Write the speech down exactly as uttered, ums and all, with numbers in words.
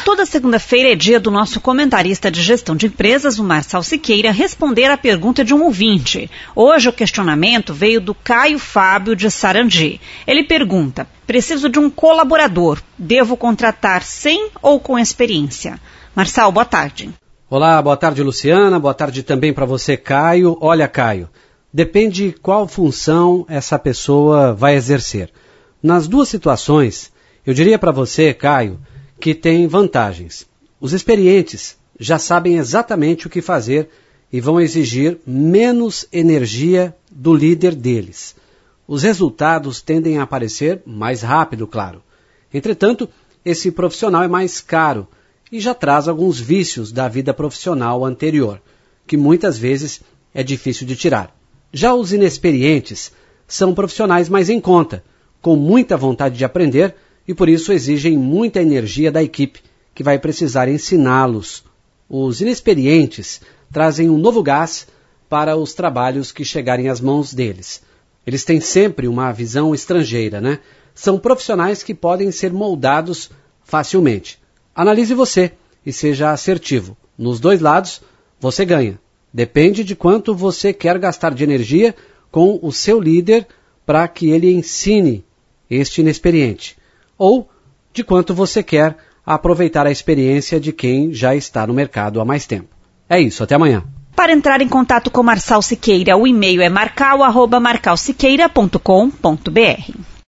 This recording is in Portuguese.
Toda segunda-feira é dia do nosso comentarista de gestão de empresas, o Marçal Siqueira, responder à pergunta de um ouvinte. Hoje o questionamento veio do Caio Fábio de Sarandi. Ele pergunta: preciso de um colaborador, devo contratar sem ou com experiência? Marçal, boa tarde. Olá, boa tarde, Luciana, boa tarde também para você, Caio. Olha, Caio, depende qual função essa pessoa vai exercer. Nas duas situações, eu diria para você, Caio, que tem vantagens. Os experientes já sabem exatamente o que fazer e vão exigir menos energia do líder deles. Os resultados tendem a aparecer mais rápido, claro. Entretanto, esse profissional é mais caro e já traz alguns vícios da vida profissional anterior, que muitas vezes é difícil de tirar. Já os inexperientes são profissionais mais em conta, com muita vontade de aprender e por isso exigem muita energia da equipe, que vai precisar ensiná-los. Os inexperientes trazem um novo gás para os trabalhos que chegarem às mãos deles. Eles têm sempre uma visão estrangeira, né? São profissionais que podem ser moldados facilmente. Analise você e seja assertivo. Nos dois lados, você ganha. Depende de quanto você quer gastar de energia com o seu líder para que ele ensine este inexperiente. Ou de quanto você quer aproveitar a experiência de quem já está no mercado há mais tempo. É isso, até amanhã. Para entrar em contato com Marçal Siqueira, o e-mail é marcal arroba marcal siqueira ponto com ponto br.